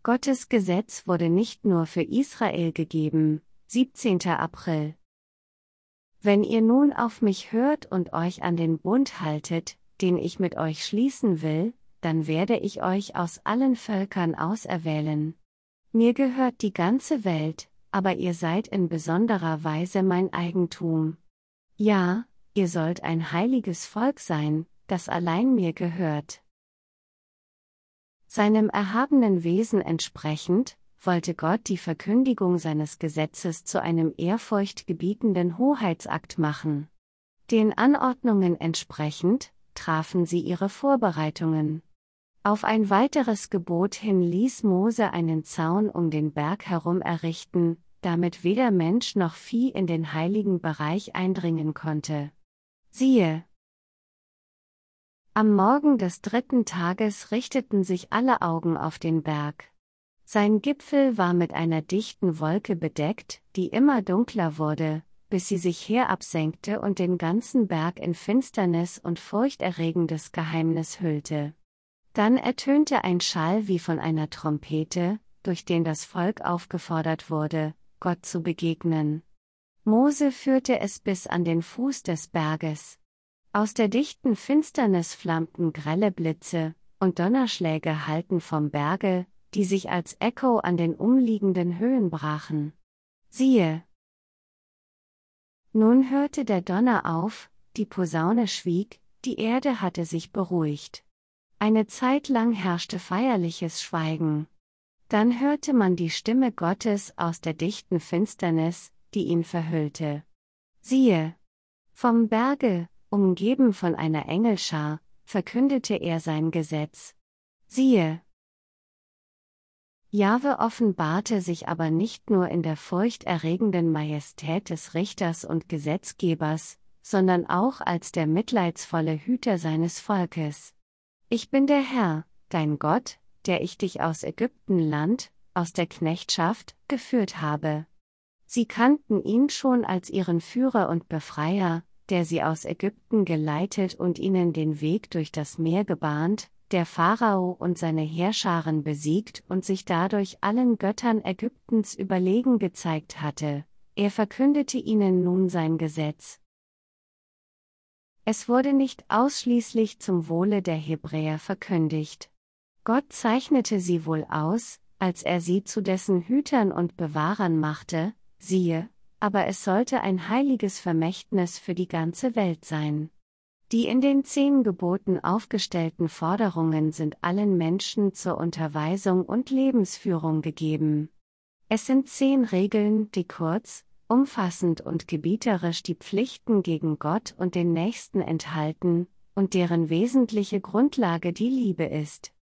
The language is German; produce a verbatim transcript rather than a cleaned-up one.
Gottes Gesetz wurde nicht nur für Israel gegeben. siebzehnter April. Wenn ihr nun auf mich hört und euch an den Bund haltet, den ich mit euch schließen will, dann werde ich euch aus allen Völkern auserwählen. Mir gehört die ganze Welt, aber ihr seid in besonderer Weise mein Eigentum. Ja, ihr sollt ein heiliges Volk sein, das allein mir gehört. Seinem erhabenen Wesen entsprechend, wollte Gott die Verkündigung seines Gesetzes zu einem ehrfurchtgebietenden Hoheitsakt machen. Den Anordnungen entsprechend, trafen sie ihre Vorbereitungen. Auf ein weiteres Gebot hin ließ Mose einen Zaun um den Berg herum errichten, damit weder Mensch noch Vieh in den heiligen Bereich eindringen konnte. Siehe! Am Morgen des dritten Tages richteten sich alle Augen auf den Berg. Sein Gipfel war mit einer dichten Wolke bedeckt, die immer dunkler wurde, bis sie sich herabsenkte und den ganzen Berg in Finsternis und furchterregendes Geheimnis hüllte. Dann ertönte ein Schall wie von einer Trompete, durch den das Volk aufgefordert wurde, Gott zu begegnen. Mose führte es bis an den Fuß des Berges. Aus der dichten Finsternis flammten grelle Blitze, und Donnerschläge hallten vom Berge, die sich als Echo an den umliegenden Höhen brachen. Siehe! Nun hörte der Donner auf, die Posaune schwieg, die Erde hatte sich beruhigt. Eine Zeit lang herrschte feierliches Schweigen. Dann hörte man die Stimme Gottes aus der dichten Finsternis, die ihn verhüllte. Siehe! Vom Berge, umgeben von einer Engelschar, verkündete er sein Gesetz. Siehe! Jahwe offenbarte sich aber nicht nur in der furchterregenden Majestät des Richters und Gesetzgebers, sondern auch als der mitleidsvolle Hüter seines Volkes. Ich bin der Herr, dein Gott, der ich dich aus Ägyptenland, aus der Knechtschaft, geführt habe. Sie kannten ihn schon als ihren Führer und Befreier, der sie aus Ägypten geleitet und ihnen den Weg durch das Meer gebahnt, der Pharao und seine Heerscharen besiegt und sich dadurch allen Göttern Ägyptens überlegen gezeigt hatte. Er verkündete ihnen nun sein Gesetz. Es wurde nicht ausschließlich zum Wohle der Hebräer verkündigt. Gott zeichnete sie wohl aus, als er sie zu dessen Hütern und Bewahrern machte, siehe, aber es sollte ein heiliges Vermächtnis für die ganze Welt sein. Die in den zehn Geboten aufgestellten Forderungen sind allen Menschen zur Unterweisung und Lebensführung gegeben. Es sind zehn Regeln, die kurz, umfassend und gebieterisch die Pflichten gegen Gott und den Nächsten enthalten, und deren wesentliche Grundlage die Liebe ist.